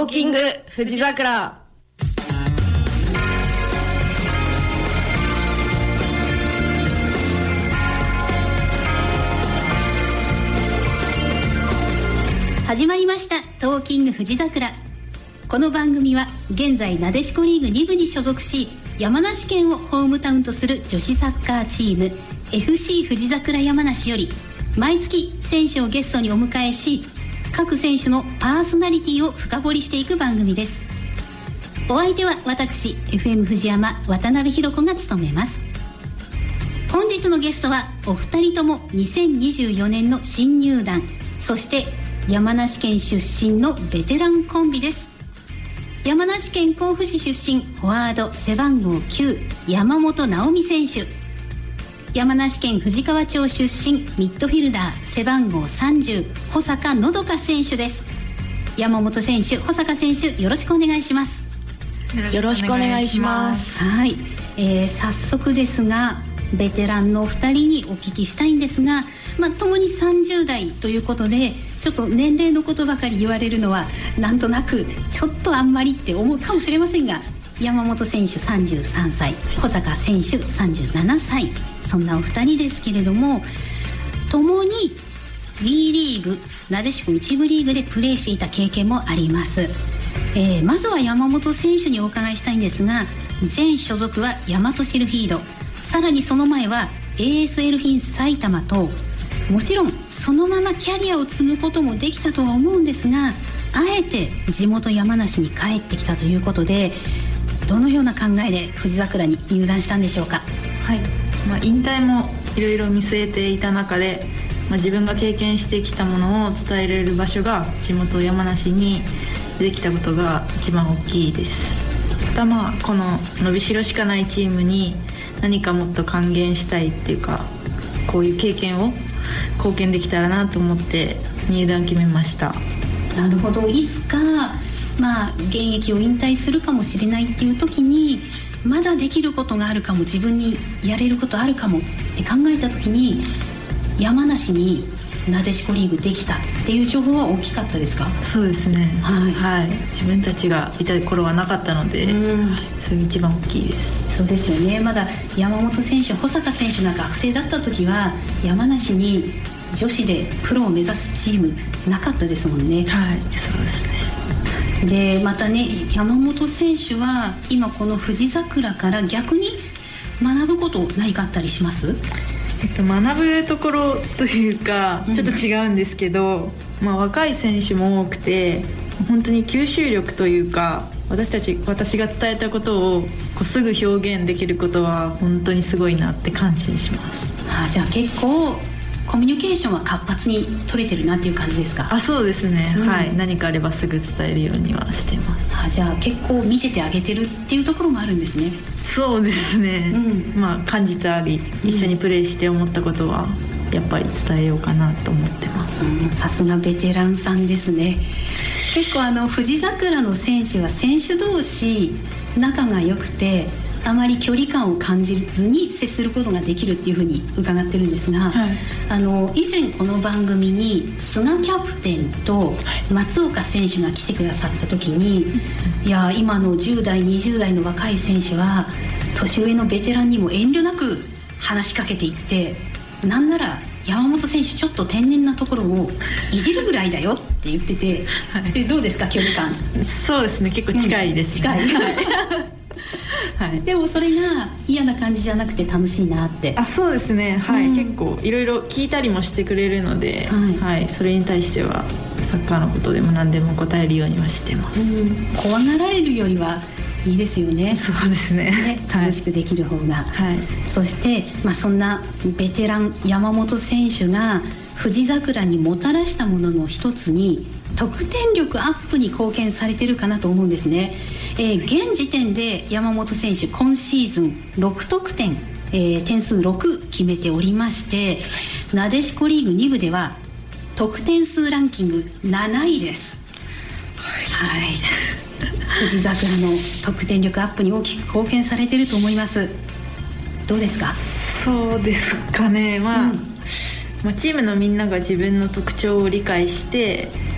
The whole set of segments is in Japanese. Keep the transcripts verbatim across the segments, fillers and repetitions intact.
ーキング富士桜。 始まりましたトーキング富士桜。この番組は現在なでしこリーグに部に所属し、山梨県をホームタウンとする女子サッカーチーム エフシー 富士桜山梨より毎月選手をゲストにお迎えし、各選手のパーソナリティを深掘りしていく番組です。お相手は私 エフエム 富士山渡辺弘子が務めます。本日のゲストはお二人ともにせんにじゅうよねんの新入団、そして山梨県出身のベテランコンビです。山梨県甲府市出身、フォワード背番号きゅう山本直美選手。山梨県富士川町出身、ミッドフィルダー背番号さんじゅう保坂のどか選手です。山本選手、保坂選手、よろしくお願いします。 よろしくお願いします。 はい、えー、早速ですがベテランのお二人にお聞きしたいんですが、まあ、共にさんじゅう代ということで、ちょっと年齢のことばかり言われるのはなんとなくちょっとあんまりって思うかもしれませんが、山本選手さんじゅうさんさい、保坂選手さんじゅうななさい、そんなお二人ですけれども、共に B リーグなでしこ一部リーグでプレーしていた経験もあります。えー、まずは山本選手にお伺いしたいんですが、前所属は大和シルフィード、さらにその前は エーエスエルフィン埼玉と、もちろんそのままキャリアを積むこともできたとは思うんですが、あえて地元山梨に帰ってきたということで、どのような考えで富士桜に入団したんでしょうか。 はい、まあ、引退もいろいろ見据えていた中で、まあ、自分が経験してきたものを伝えられる場所が地元山梨にできたことが一番大きいです。またまあこの伸びしろしかないチームに何かもっと還元したいっていうか、こういう経験を貢献できたらなと思って入団決めました。 なるほど。いつか、まあ、現役を引退するかもしれないっていう時に、まだできることがあるかも、自分にやれることあるかもって考えた時に、山梨になでしこリーグできたっていう情報は大きかったですか。 そうですね、 はいはい、自分たちがいた頃はなかったので、うん、それが一番大きいです。 そうですよね。まだ山本選手、保坂選手が学生だった時は山梨に女子でプロを目指すチームなかったですもんね。 はい、そうですね。 でまたね、山本選手は今この富士桜から逆に学ぶこと何かあったりします？ えっと、学ぶところというかちょっと違うんですけど、うん、まあ、若い選手も多くて、本当に吸収力というか、私たち私が伝えたことをこうすぐ表現できることは本当にすごいなって感心します。 ああ、じゃあ結構コミュニケーションは活発に取れてるなっていう感じですか？ あ、そうですね、うん、はい、何かあればすぐ伝えるようにはしてます。 あ、じゃあ結構見ててあげてるっていうところもあるんですね。 そうですね、うん、まあ、感じたり一緒にプレーして思ったことはやっぱり伝えようかなと思ってます。 うん、さすがベテランさんですね。結構あの富士桜の選手は選手同士仲が良くて、あまり距離感を感じずに接することができるっていうふうに伺ってるんですが、はい、あの以前この番組に菅キャプテンと松岡選手が来てくださった時に、はい、いや今のじゅう代にじゅう代の若い選手は年上のベテランにも遠慮なく話しかけていって、なんなら山本選手ちょっと天然なところをいじるぐらいだよって言ってて、はい、でどうですか距離感？ そうですね、結構近いですね、うん、近いはい、でもそれが嫌な感じじゃなくて楽しいなって。 あ、そうですね、はい、うん、結構いろいろ聞いたりもしてくれるので、はいはい、それに対してはサッカーのことでも何でも答えるようにはしてます。 うん、怖がられるよりはいいですよね。 そうですね、 ね、楽しくできる方が、 はい、 そして、まあ、そんなベテラン山本選手が富士桜にもたらしたものの一つに得点力アップに貢献されてるかなと思うんですね。えー、現時点で山本選手今シーズンろく得点、えー、点数ろく決めておりまして、なでしこリーグに部では得点数ランキングなないです。はい、はい、富士桜の得点力アップに大きく貢献されていると思います。どうですか？ そうですかね、まあ、うん、まあ、チームのみんなが自分の特徴を理解して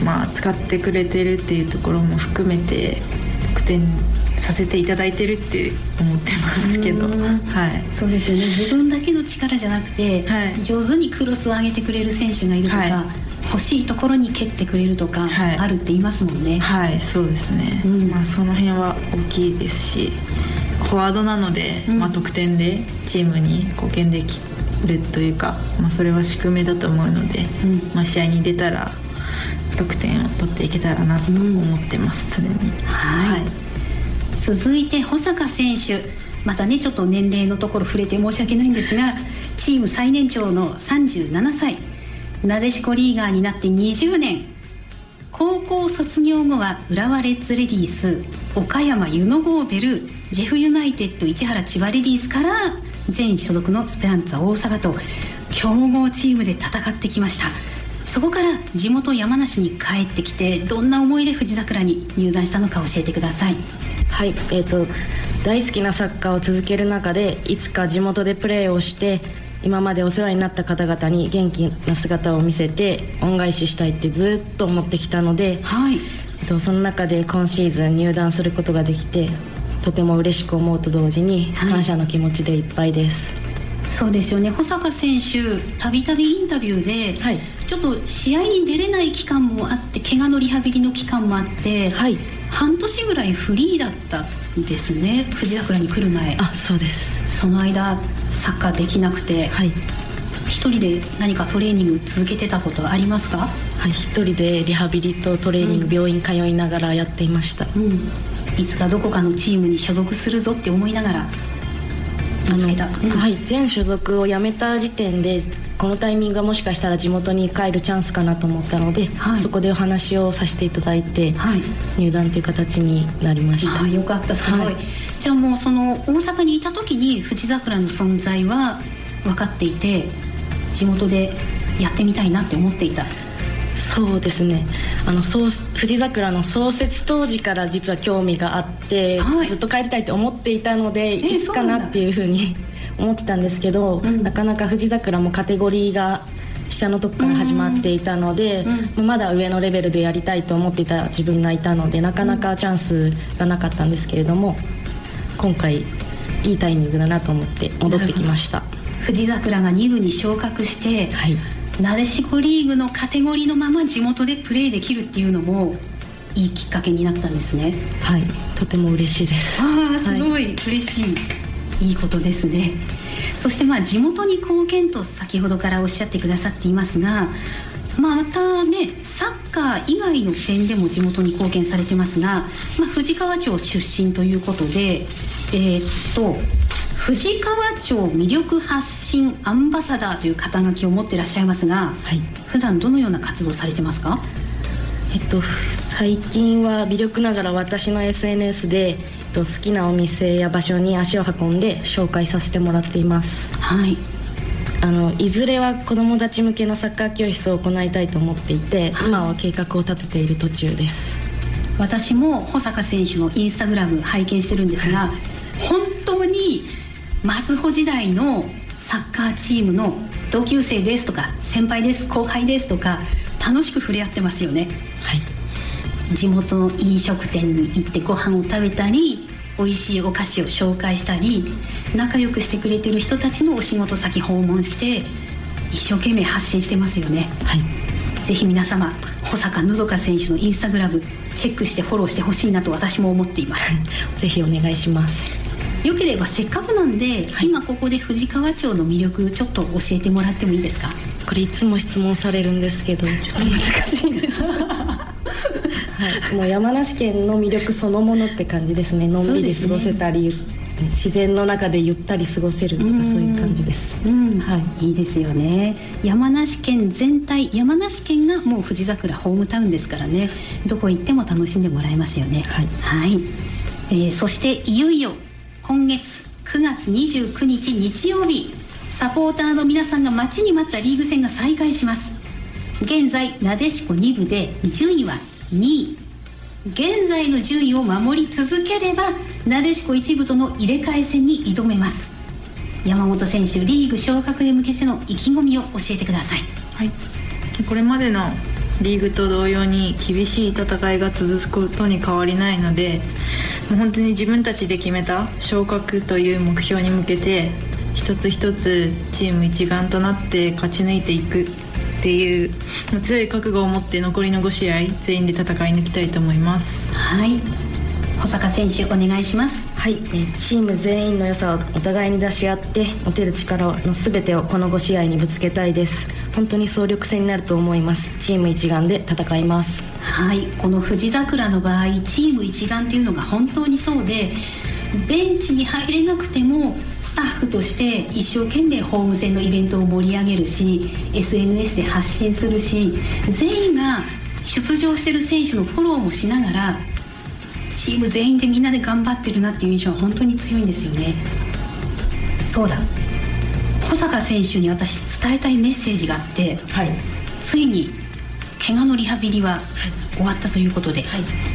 まあ、使ってくれてるっていうところも含めて得点させていただいてるって思ってますけど、はい、 そうですよね。自分だけの力じゃなくて、はい、上手にクロスを上げてくれる選手がいるとか、はい、欲しいところに蹴ってくれるとか、はい、あるって言いますもんね。 はい、そうですね、うんまあ、その辺は大きいですし、フォワードなので、うんまあ、得点でチームに貢献できるというか、まあ、それは宿命だと思うので、うんまあ、試合に出たら得点を取っていけたらなと思ってます、うん、常に。 はい、はい、続いて保坂選手、またねちょっと年齢のところ触れて申し訳ないんですが、チーム最年長のさんじゅうななさい、なでしこリーガーになってにじゅうねん、高校卒業後は浦和レッズレディース、岡山ユノゴーベル、ジェフユナイテッド市原千葉レディースから全所属のスペランツァ大阪と強豪チームで戦ってきました。そこから地元山梨に帰ってきて、どんな思いで富士桜に入団したのか教えてください。 はい、えーと、大好きなサッカーを続ける中で、いつか地元でプレーをして今までお世話になった方々に元気な姿を見せて恩返ししたいってずっと思ってきたので、はいえっと、その中で今シーズン入団することができて、とても嬉しく思うと同時に感謝の気持ちでいっぱいです、はい、そうですよね。保坂選手、たびたびインタビューで、はい、ちょっと試合に出れない期間もあって、怪我のリハビリの期間もあって、はい、半年ぐらいフリーだったんですね、富士桜に来る前。あ、そうです。その間サッカーできなくて、はい、一人で何かトレーニング続けてたことありますか？はい、一人でリハビリとトレーニング、うん、病院通いながらやっていました、うん、いつかどこかのチームに所属するぞって思いながら見つけた、うんはい、全所属を辞めた時点でこのタイミングがもしかしたら地元に帰るチャンスかなと思ったので、はい、そこでお話をさせていただいて、はい、入団という形になりました。あ、よかった、すごい、はい、じゃあもうその大阪にいた時に富士桜の存在は分かっていて、地元でやってみたいなって思っていた？そうですね、あのそう富士桜の創設当時から実は興味があって、はい、ずっと帰りたいと思っていたので、いつかなっていうふうに思ってたんですけど、うん、なかなか富士桜もカテゴリーが下のとこから始まっていたので、うん、まだ上のレベルでやりたいと思っていた自分がいたので、なかなかチャンスがなかったんですけれども、今回いいタイミングだなと思って戻ってきました。富士桜がに部に昇格して、はい、なでしこリーグのカテゴリーのまま地元でプレーできるっていうのもいいきっかけになったんですね。はい、とても嬉しいです。ああ、すごい嬉しい、はい、いいことですね。そしてまあ地元に貢献と先ほどからおっしゃってくださっていますが、またねサッカー以外の点でも地元に貢献されてますが、まあ、富士川町出身ということで、えー、っと富士川町魅力発信アンバサダーという肩書きを持っていらっしゃいますが、はい、普段どのような活動をされてますか？えっと、最近は微力ながら私の エスエヌエス で、えっと、好きなお店や場所に足を運んで紹介させてもらっています。はい、あのいずれは子どもたち向けのサッカー教室を行いたいと思っていて、はい、今は計画を立てている途中です。私も保坂選手のインスタグラム拝見してるんですが本当にマスホ時代のサッカーチームの同級生ですとか先輩です後輩ですとか楽しく触れ合ってますよね。はい、地元の飲食店に行ってご飯を食べたり、美味しいお菓子を紹介したり、仲良くしてくれてる人たちのお仕事先訪問して一生懸命発信してますよね。はい、ぜひ皆様保坂のどか選手のインスタグラムチェックしてフォローしてほしいなと私も思っています。ぜひお願いします。よければせっかくなんで、はい、今ここで富士川町の魅力ちょっと教えてもらってもいいですか？これいつも質問されるんですけどちょっと難しいですはい、もう山梨県の魅力そのものって感じですね。のんびり過ごせたり、ね、自然の中でゆったり過ごせるとかそういう感じです。うん、はい、いいですよね。山梨県全体、山梨県がもう富士桜ホームタウンですからね、どこ行っても楽しんでもらえますよね。はい、はい、えー、そしていよいよ今月くがつにじゅうくにち日曜日、サポーターの皆さんが待ちに待ったリーグ戦が再開します。現在なでしこに部で順位はにい、現在の順位を守り続ければなでしこいち部との入れ替え戦に挑めます。山本選手、リーグ昇格へ向けての意気込みを教えてください。 はい、これまでのリーグと同様に厳しい戦いが続くことに変わりないので、もう本当に自分たちで決めた昇格という目標に向けて一つ一つチーム一丸となって勝ち抜いていくっていう強い覚悟を持って残りのご試合全員で戦い抜きたいと思います。 はい、保坂選手お願いします。 はい、チーム全員の良さをお互いに出し合って持てる力の全てをこのご試合にぶつけたいです。本当に総力戦になると思います。チーム一丸で戦います。 はい、この富士桜の場合チーム一丸っていうのが本当にそうで、ベンチに入れなくてもスタッフとして一生懸命ホーム戦のイベントを盛り上げるし エスエヌエス で発信するし、全員が出場してる選手のフォローもしながらチーム全員でみんなで頑張ってるなっていう印象は本当に強いんですよね。そうだ、保坂選手に私伝えたいメッセージがあって、 はい、 ついに怪我のリハビリは終わったということで、はい、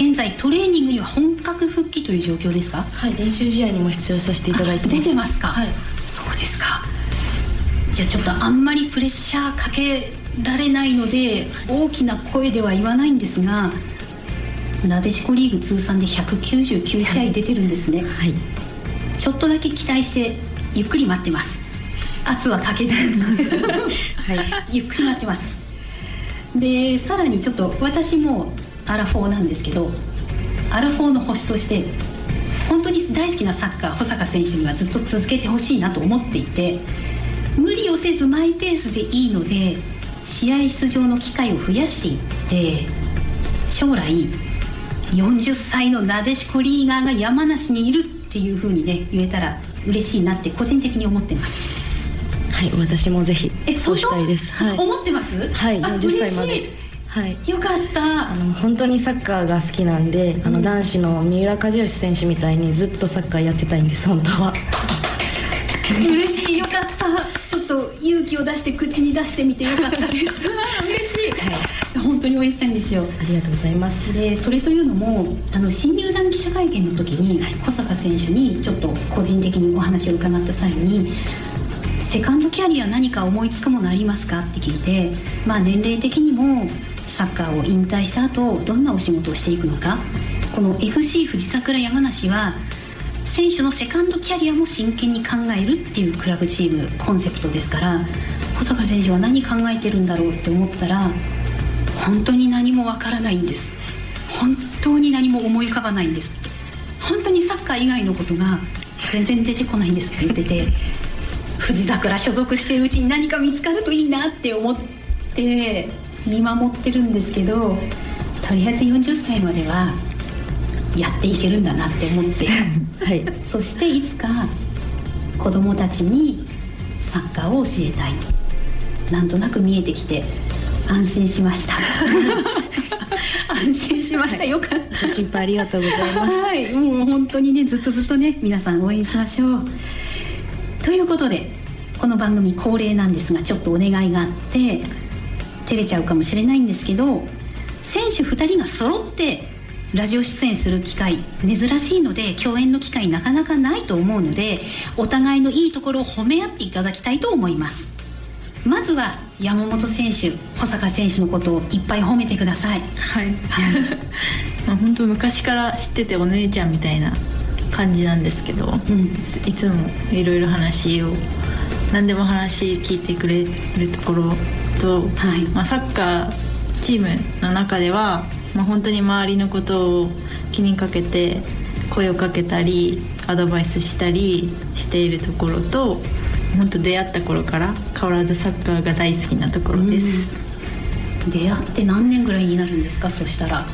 現在トレーニングには本格復帰という状況ですか？ はい、練習試合にも出場させていただいてます。 出てますか？ はい、 そうですか。じゃあちょっとあんまりプレッシャーかけられないので大きな声では言わないんですが、なでしこリーグ通算でひゃくきゅうじゅうきゅうしあい出てるんですね。 はい、 ちょっとだけ期待してゆっくり待ってます。圧はかけずに、はい、ゆっくり待ってます。でさらにちょっと私もアラフォーなんですけど、アラフォーの星として本当に大好きなサッカー保坂選手にはずっと続けてほしいなと思っていて、無理をせずマイペースでいいので試合出場の機会を増やしていって、将来よんじゅっさいのなでしこリーガーが山梨にいるっていう風にね言えたら嬉しいなって個人的に思ってます。 はい、私もぜひそうしたいです。はい、 思ってます？ はい、よんじゅっさいまで。 嬉しい。 はい、 よかった。 あの本当にサッカーが好きなんで、あの男子の三浦知良選手みたいにずっとサッカーやってたいんです。本当は嬉しい、よかった。ちょっと勇気を出して口に出してみてよかったです嬉しい、はい、本当に応援したいんですよ。 ありがとうございます。 でそれというのもあの新入団記者会見の時に、はい、保坂選手にちょっと個人的にお話を伺った際に、セカンドキャリア何か思いつくものありますかって聞いて、まあ年齢的にもサッカーを引退した後どんなお仕事をしていくのか、この エフシー 富士桜山梨は選手のセカンドキャリアも真剣に考えるっていうクラブチームコンセプトですから、保坂選手は何考えてるんだろうって思ったら本当に何もわからないんです。本当に何も思い浮かばないんです。本当にサッカー以外のことが全然出てこないんですって言ってて富士桜所属しているうちに何か見つかるといいなって思って見守ってるんですけど、とりあえずよんじゅっさいまではやっていけるんだなって思ってはい、そしていつか子供たちにサッカーを教えたい、なんとなく見えてきて安心しました安心しました、はい、よかった。 ご心配ありがとうございます。 はい、もう本当にねずっとずっとね皆さん応援しましょうということで、この番組恒例なんですがちょっとお願いがあって照れちゃうかもしれないんですけど、選手ふたりが揃ってラジオ出演する機会珍しいので、共演の機会なかなかないと思うので、お互いのいいところを褒め合っていただきたいと思います。まずは山本選手、保坂選手のことをいっぱい褒めてください。 はいまあ本当昔から知っててお姉ちゃんみたいな感じなんですけど、うん、いつもいろいろ話を何でも話聞いてくれるところと、はいまあ、サッカーチームの中ではまあ、本当に周りのことを気にかけて声をかけたりアドバイスしたりしているところと、本当出会った頃から変わらずサッカーが大好きなところです。 出会って何年ぐらいになるんですか？そしたら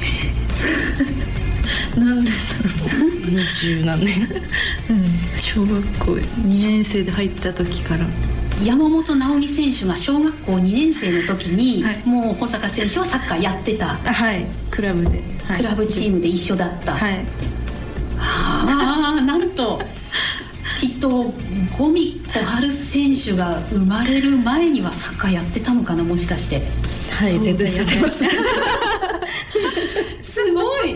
何年だろうにじゅう何年、うん、 小学校にねん生で入った時から。 山本直美選手が小学校にねん生の時に、はい、もう保坂選手はサッカーやってた。 はいクラブで、はい、 クラブチームで一緒だった。 はいはあなんときっと五味小春選手が生まれる前にはサッカーやってたのかな、もしかして。 はい絶対やってますすごい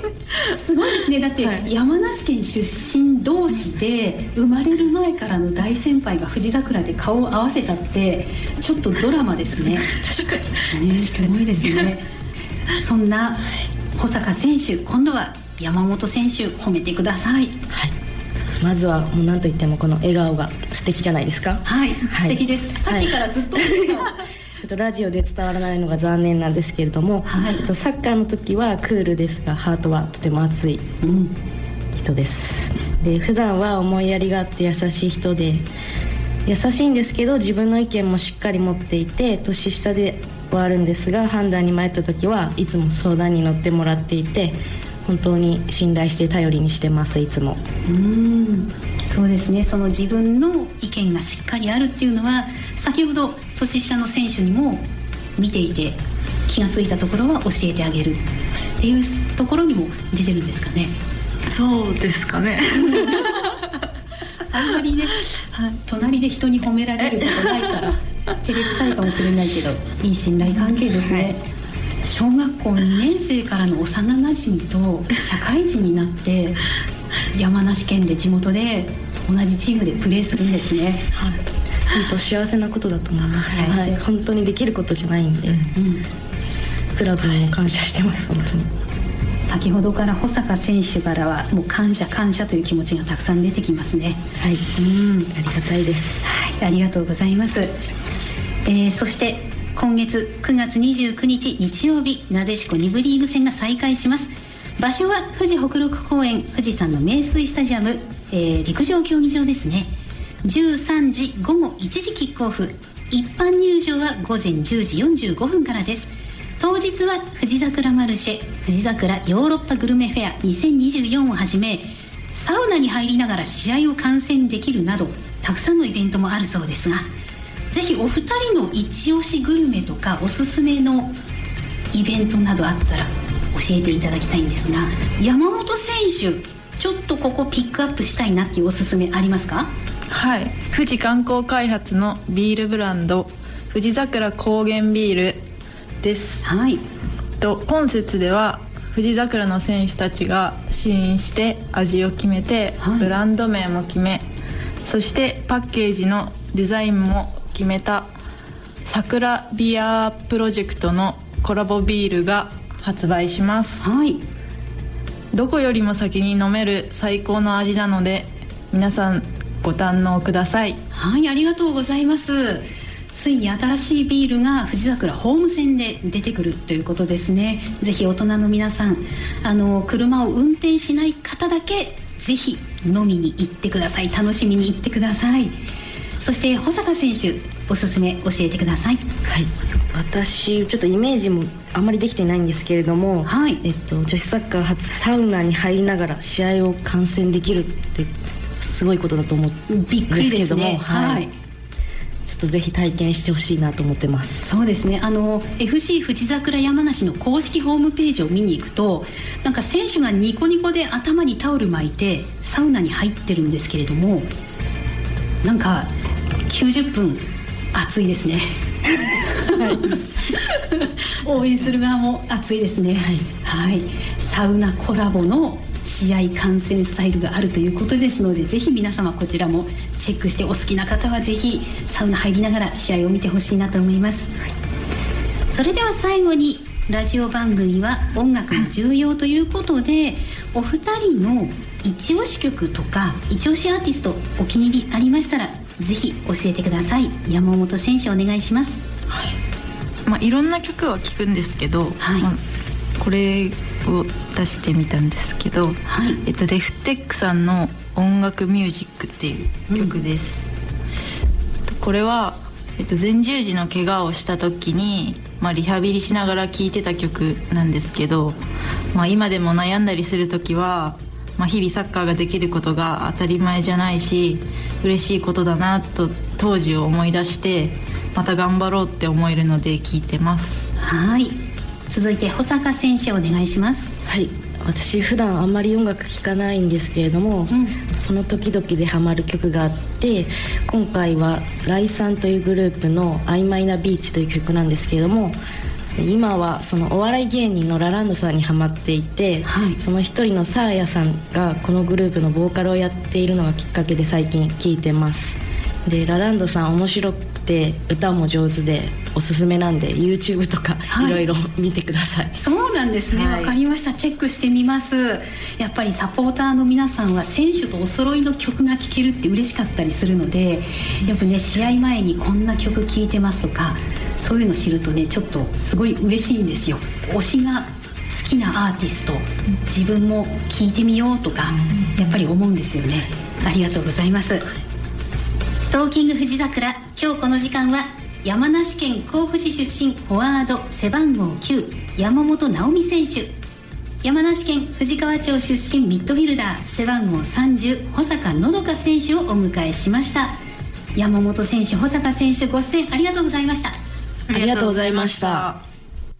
すごいですね。だって、はい、山梨県出身同士で生まれる前からの大先輩が富士桜で顔を合わせたってちょっとドラマですね。確かに、ね、すごいですね。そんな保坂選手、今度は山本選手褒めてください。 はい、まずはもう何と言ってもこの笑顔が素敵じゃないですか。 はい、はい、素敵です。さっきからずっと、はい、 ちょっとラジオで伝わらないのが残念なんですけれども、はい、サッカーの時はクールですがハートはとても熱い人です、うん、で普段は思いやりがあって優しい人で、優しいんですけど自分の意見もしっかり持っていて、年下ではあるんですが判断に迷った時はいつも相談に乗ってもらっていて、本当に信頼して頼りにしてます。いつも。 うーん、そうですね。その自分の意見がしっかりあるっていうのは先ほど年下の選手にも見ていて気がついたところは教えてあげるっていうところにも出てるんですかね。 そうですかね。 あんまりね、はい、隣で人に褒められることないから照れくさいかもしれないけど、いい信頼関係ですね、はい。小学校にねん生からの幼なじみと社会人になって山梨県で地元で同じチームでプレーするんですね。 はい、本当幸せなことだと思います、はいはい、本当にできることじゃないんで、うん、クラブにも感謝してます、はい、本当に。 先ほどから保坂選手からはもう感謝感謝という気持ちがたくさん出てきますね。 はい、うん、ありがたいです。 はい、ありがとうございます。えー、そして今月くがつにじゅうくにち日曜日、なでしこに部リーグ戦が再開します。場所は富士北陸公園富士山の名水スタジアム、えー、陸上競技場ですね。じゅうさんじごごいちじキックオフ、一般入場はごぜんじゅうじよんじゅうごふんからです。当日は富士桜マルシェ、富士桜ヨーロッパグルメフェアにせんにじゅうよんをはじめ、サウナに入りながら試合を観戦できるなどたくさんのイベントもあるそうですが、ぜひお二人の一押しグルメとかおすすめのイベントなどあったら教えていただきたいんですが、山本選手ちょっとここピックアップしたいなっていうおすすめありますか？ はい、富士観光開発のビールブランド富士桜高原ビールです。 はい、 と本節では富士桜の選手たちが試飲して味を決めて、はい、ブランド名も決め、そしてパッケージのデザインも決めた桜ビアプロジェクトのコラボビールが発売します。 はい、 どこよりも先に飲める最高の味なので皆さんご堪能ください。 はい、ありがとうございます。ついに新しいビールが富士桜ホーム戦で出てくるということですね。ぜひ大人の皆さん、あの車を運転しない方だけぜひ飲みに行ってください。楽しみに行ってください。そして保坂選手、おすすめ教えてください。 はい、私ちょっとイメージもあんまりできてないんですけれども、 はい、 えっと、女子サッカー初サウナに入りながら試合を観戦できるってすごいことだと思うんですけども、びっくりですね。はい、はい、ちょっとぜひ体験してほしいなと思ってます。 そうですね、あの エフシー 富士桜山梨の公式ホームページを見に行くと、なんか選手がニコニコで頭にタオル巻いてサウナに入ってるんですけれども、なんかきゅうじゅっぷん暑いですね。はい、応援する側も暑いですね。はい、はい、サウナコラボの試合観戦スタイルがあるということですので、ぜひ皆様こちらもチェックして、お好きな方はぜひサウナ入りながら試合を見てほしいなと思います。はい、それでは最後に、ラジオ番組は音楽も重要ということで、お二人の一押し曲とか一押しアーティストお気に入りありましたらぜひ教えてください。山本選手お願いします。 はい、まあ、いろんな曲は聴くんですけど、はい、まあ、これを出してみたんですけど、はい、えっと、デフテックさんの音楽ミュージックっていう曲です、うん、これは、えっと、前十字の怪我をした時に、まあ、リハビリしながら聴いてた曲なんですけど、まあ、今でも悩んだりする時は、まあ、日々サッカーができることが当たり前じゃないし嬉しいことだなと当時を思い出してまた頑張ろうって思えるので聴いてます。 はい、続いて保坂選手お願いします。 はい、私普段あんまり音楽聴かないんですけれども、うん、その時々でハマる曲があって、今回はライさんというグループの曖昧なビーチという曲なんですけれども、 で今はそのお笑い芸人のラランドさんにハマっていて、はい、その一人のサーヤさんがこのグループのボーカルをやっているのがきっかけで最近聴いてます。でラランドさん面白くて歌も上手でおすすめなんで YouTube とかいろいろ見てください、はい、 そうなんですね、わ、はい、かりました。チェックしてみます。やっぱりサポーターの皆さんは選手とお揃いの曲が聴けるって嬉しかったりするので、やっぱね試合前にこんな曲聴いてますとかそういうの知るとねちょっとすごい嬉しいんですよ。推しが好きなアーティスト自分も聴いてみようとかやっぱり思うんですよね。ありがとうございます。トーキング富士桜、今日この時間は山梨県甲府市出身フォワード背番号きゅう山本直美選手、山梨県富士川町出身ミッドフィルダー背番号さんじゅう保坂のどか選手をお迎えしました。山本選手、保坂選手、ご出演ありがとうございました。 ありがとうございました。